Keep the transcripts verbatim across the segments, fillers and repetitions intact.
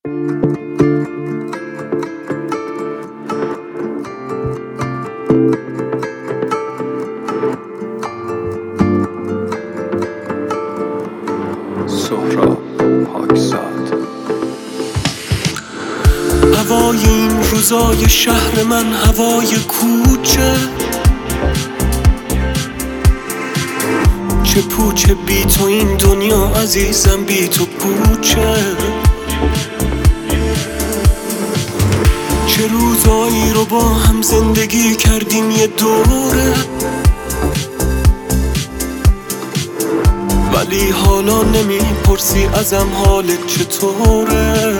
سهراب پاکزاد. هوای این روزای شهر من هوای کوچه، چه پوچه بی تو این دنیا عزیزم، بی تو پوچه. چه روزایی رو با هم زندگی کردیم یه دوره، ولی حالا نمیپرسی ازم حالت چطوره.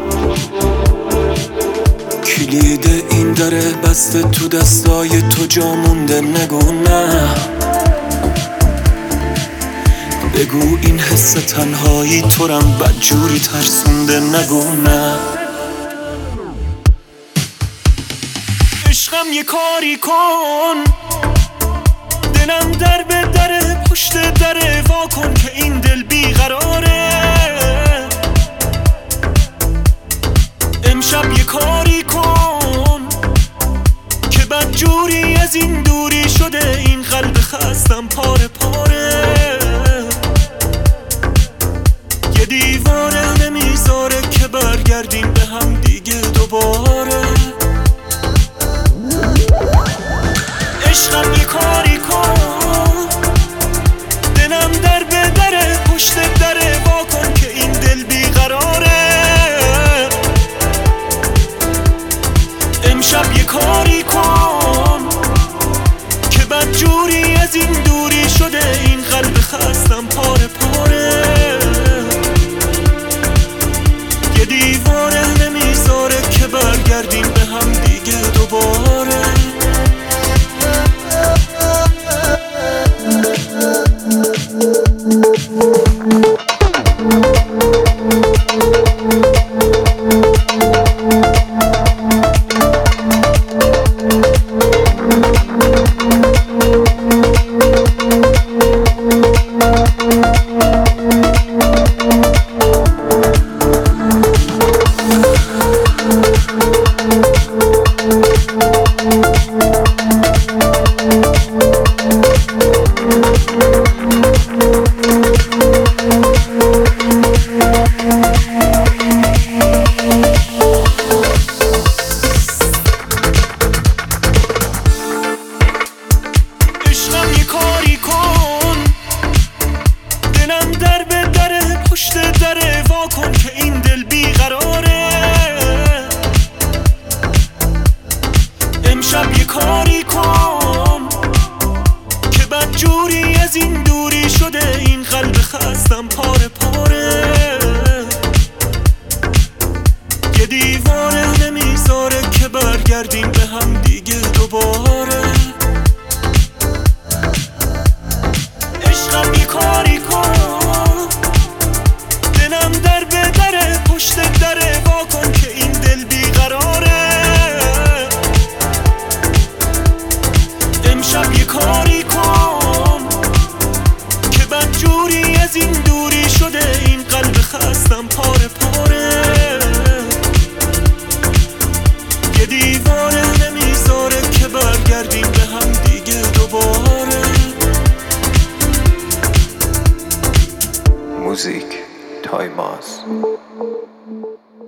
کلید این دره بسته تو دستای تو، جا مونده نگو نه. بگو این حس تنهایی تو رم بدجوری ترسونده، نگو نه. عشقم یه کاری کن، دلم در به دره پشت دره، وا کن که این دل بیقراره. امشب یه کاری کن که بدجوری از این دوری شده، این قلب خستم پاره پاره. یه دیواره نمیذاره که برگردیم به هم دیگه دوباره. عشقم یه کاری کن، دلم در به دره پشت دره، وا کن که این دل بیقراره. امشب یه کاری کن که بدجوری از این دوری شده، این قلب خستم پاره پاره. یه دیواره نمیذاره که برگردیم به هم دیگه دوباره. امشب یه کاری کن که بدجوری از این دوری شده، این قلب خستم پاره پاره. یه دیواره نمیذاره که برگردیم به هم دیگه دوباره. عشقم یه کاری کن، دلم در به دره پشت دره، وا کن که این دل بیقراره. امشب یه کاری کن که بدجوری از این دوری شده، این قلب خستم پاره پاره. یه دیواره نمیذاره که برگردیم به هم دیگه دوباره. موزیک تایماز.